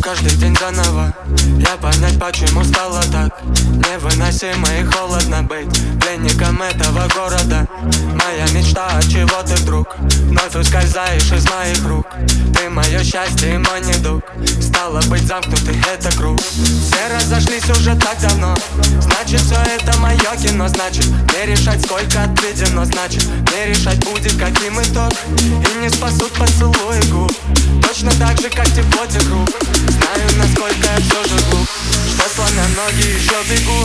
каждый день заново. Я понять, почему стало так невыносимо и холодно быть пленником этого города. Моя мечта, от чего ты вдруг вновь ускользаешь из моих рук. Ты мое счастье и мой недуг. Стало быть, замкнутый это круг. Все разошлись уже так давно. Значит, все это мое кино. Значит, не решать, сколько отведено. Значит, не решать будет, каким итог. И не спасут поцелуи губ. Точно так же, как тепло тех рук. Знаю, насколько я все же глуп, что сломя ноги еще бегу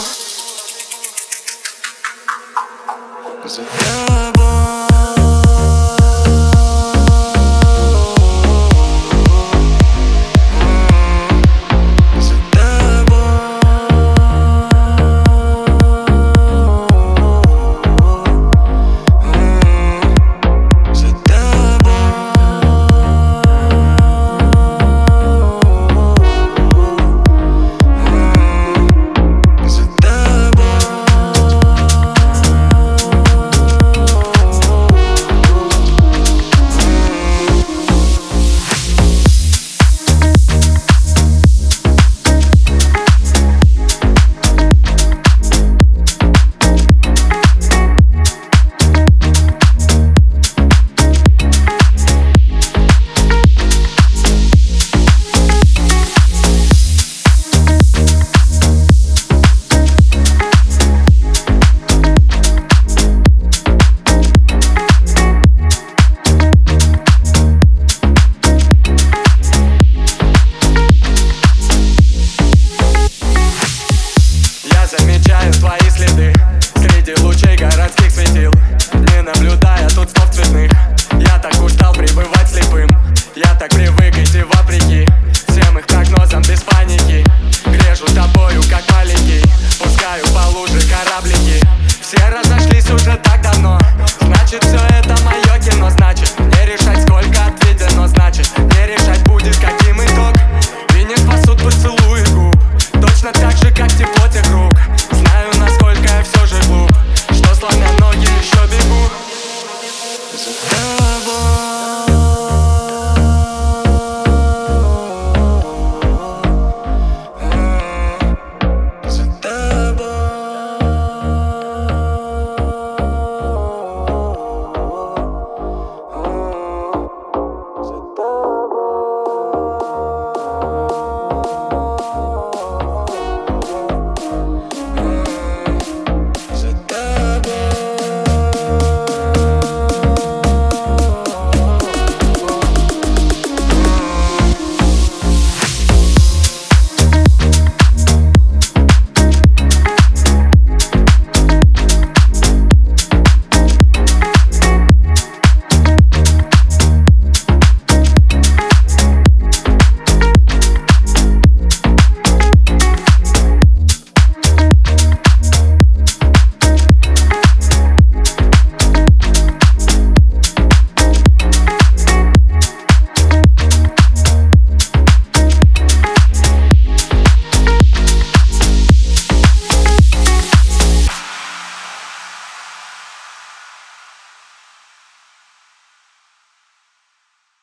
за тобой. Замечаю твои следы среди лучей городских светил, не наблюдая тут снов цветных. Я так устал пребывать слепым. Я так привык